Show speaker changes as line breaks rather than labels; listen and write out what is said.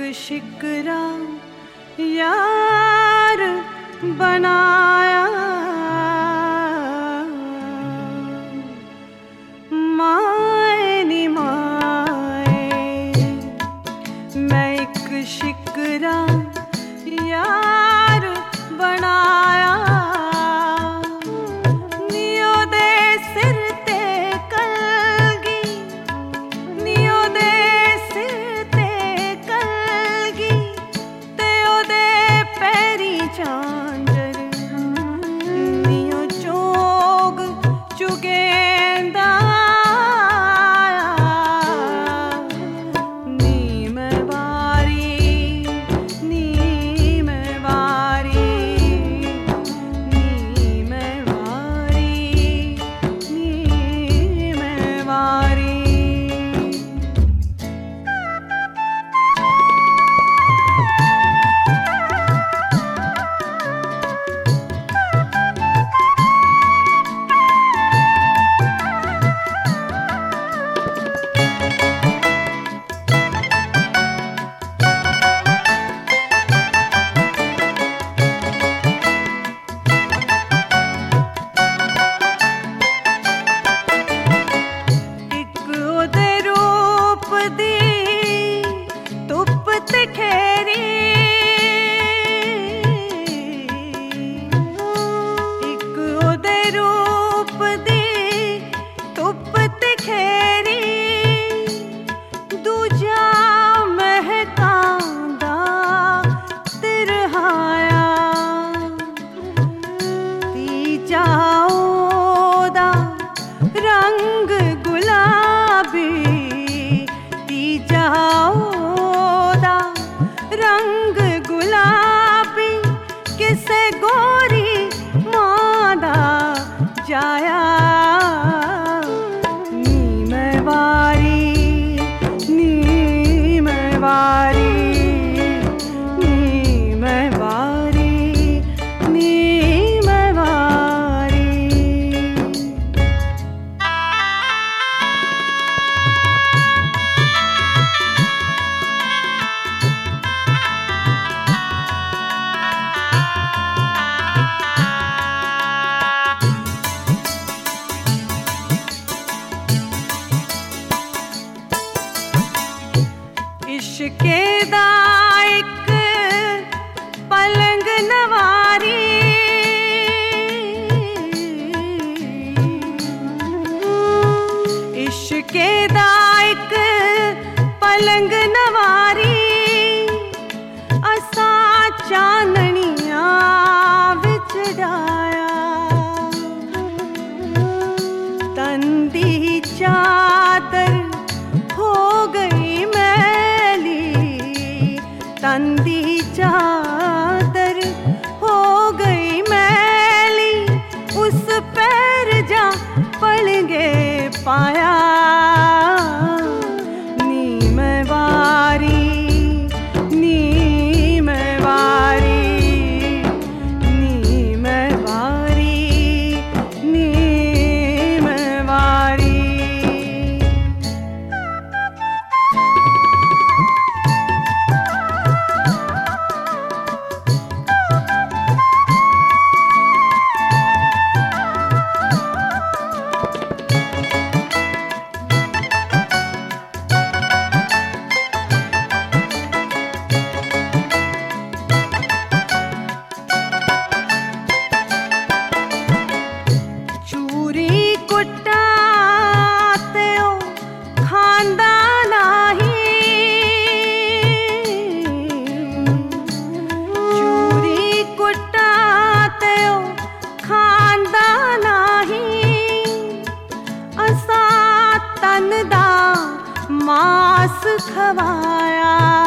शिकरा यार बनाया, माए नी माए मैं एक शिकरा यार बनाया, नियो दे सिर ते कलगी, नियो दे सिर ते कलगी, ते ओदे पैरी झांजर, नियो चोग चुगेंदा, नी मैं वारी, नी मैं वारी, नी मैं वारी, नी मैं वारी। रंग गुलाबी तीजा ओदा रंग गुलाबी, किसे गोरी मादा जाया, नी मैं वारी, नी मैं वारी, नी मैं वारी, नी मैं वारी। इश्के दा इक पलंग नवारी, इश्के दा इक पलंग नवारी, असा चाननिया विच डाया, तंदी चादर हो गई मैली, तंदी चादर हो गई मैली, उस पैर जा पलंगे पाया, नी मैं वारी, नी मैं वारी, नी मैं वारी, नी मैं वारी। मास खवाया,